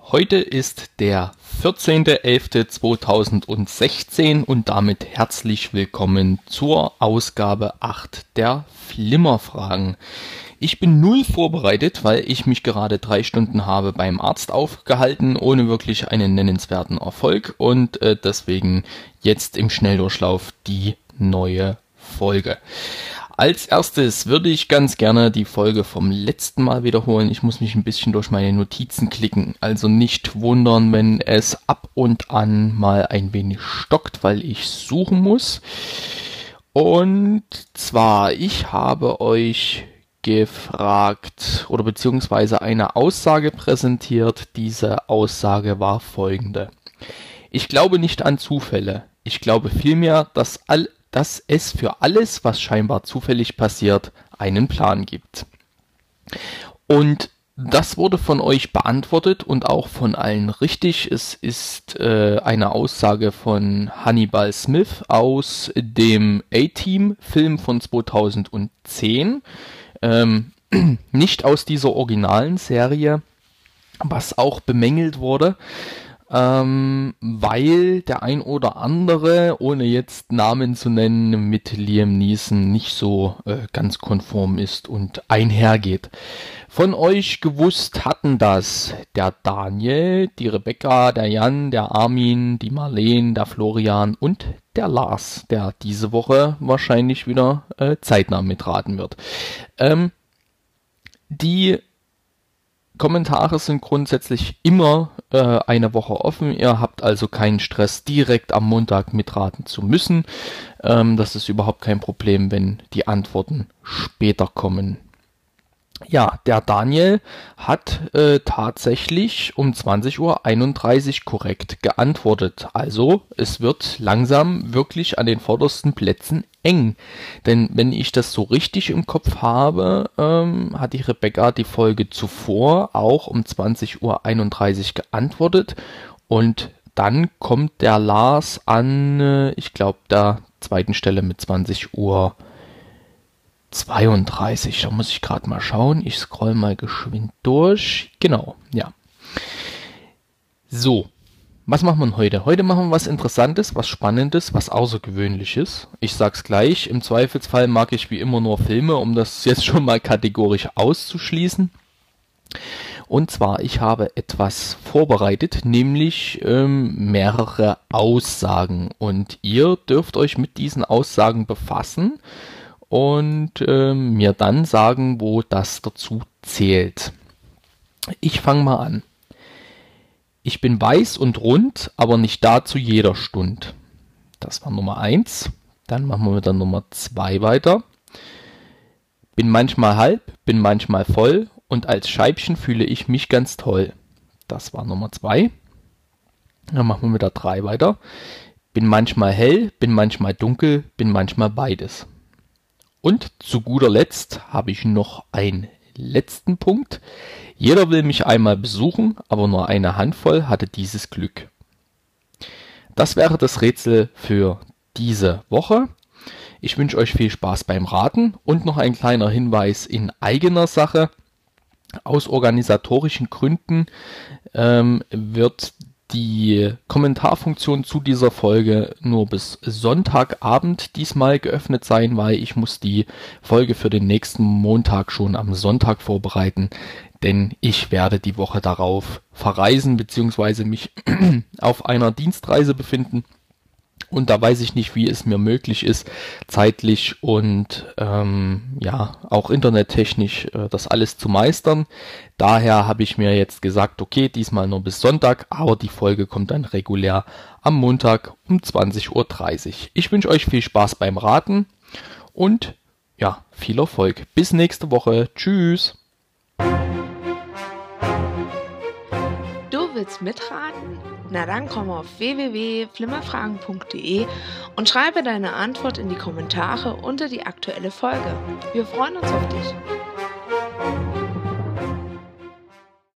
Heute ist der 14.11.2016 und damit herzlich willkommen zur Ausgabe 8 der Flimmerfragen. Ich bin null vorbereitet, weil ich mich gerade 3 Stunden habe beim Arzt aufgehalten, ohne wirklich einen nennenswerten Erfolg und deswegen jetzt im Schnelldurchlauf die neue Folge. Als erstes würde ich ganz gerne die Folge vom letzten Mal wiederholen. Ich muss mich ein bisschen durch meine Notizen klicken, also nicht wundern, wenn es ab und an mal ein wenig stockt, weil ich suchen muss. Und zwar, ich habe euch gefragt oder beziehungsweise eine Aussage präsentiert. Diese Aussage war folgende: Ich glaube nicht an Zufälle. Ich glaube vielmehr, dass es für alles, was scheinbar zufällig passiert, einen Plan gibt. Und das wurde von euch beantwortet und auch von allen richtig. Es ist eine Aussage von Hannibal Smith aus dem A-Team-Film von 2010. Nicht aus dieser originalen Serie, was auch bemängelt wurde. Weil der ein oder andere, ohne jetzt Namen zu nennen, mit Liam Neeson nicht so ganz konform ist und einhergeht. Von euch gewusst hatten das der Daniel, die Rebecca, der Jan, der Armin, die Marleen, der Florian und der Lars, der diese Woche wahrscheinlich wieder zeitnah mitraten wird. Die Kommentare sind grundsätzlich immer eine Woche offen. Ihr habt also keinen Stress, direkt am Montag mitraten zu müssen. Das ist überhaupt kein Problem, wenn die Antworten später kommen. Ja, der Daniel hat tatsächlich um 20:31 Uhr korrekt geantwortet. Also es wird langsam wirklich an den vordersten Plätzen eng. Denn wenn ich das so richtig im Kopf habe, hat die Rebecca die Folge zuvor auch um 20:31 Uhr geantwortet. Und dann kommt der Lars an, ich glaube, der zweiten Stelle mit 20:32 Uhr. Da muss ich gerade mal schauen. Ich scroll mal geschwind durch. Genau, ja. So, was machen wir heute? Heute machen wir was Interessantes, was Spannendes, was Außergewöhnliches. Ich sag's gleich, im Zweifelsfall mag ich wie immer nur Filme, um das jetzt schon mal kategorisch auszuschließen. Und zwar, ich habe etwas vorbereitet, nämlich mehrere Aussagen. Und ihr dürft euch mit diesen Aussagen befassen und mir dann sagen, wo das dazu zählt. Ich fange mal an. Ich bin weiß und rund, aber nicht da zu jeder Stund. Das war Nummer 1. Dann machen wir mit der Nummer 2 weiter. Bin manchmal halb, bin manchmal voll und als Scheibchen fühle ich mich ganz toll. Das war Nummer 2. Dann machen wir mit der 3 weiter. Bin manchmal hell, bin manchmal dunkel, bin manchmal beides. Und zu guter Letzt habe ich noch einen letzten Punkt. Jeder will mich einmal besuchen, aber nur eine Handvoll hatte dieses Glück. Das wäre das Rätsel für diese Woche. Ich wünsche euch viel Spaß beim Raten und noch ein kleiner Hinweis in eigener Sache. Aus organisatorischen Gründen wird die Kommentarfunktion zu dieser Folge nur bis Sonntagabend diesmal geöffnet sein, weil ich muss die Folge für den nächsten Montag schon am Sonntag vorbereiten, denn ich werde die Woche darauf verreisen bzw. mich auf einer Dienstreise befinden. Und da weiß ich nicht, wie es mir möglich ist, zeitlich und auch internettechnisch das alles zu meistern. Daher habe ich mir jetzt gesagt, okay, diesmal nur bis Sonntag, aber die Folge kommt dann regulär am Montag um 20:30 Uhr. Ich wünsche euch viel Spaß beim Raten und ja, viel Erfolg. Bis nächste Woche. Tschüss. Du willst mitraten? Na dann komm auf www.flimmerfragen.de und schreibe deine Antwort in die Kommentare unter die aktuelle Folge. Wir freuen uns auf dich.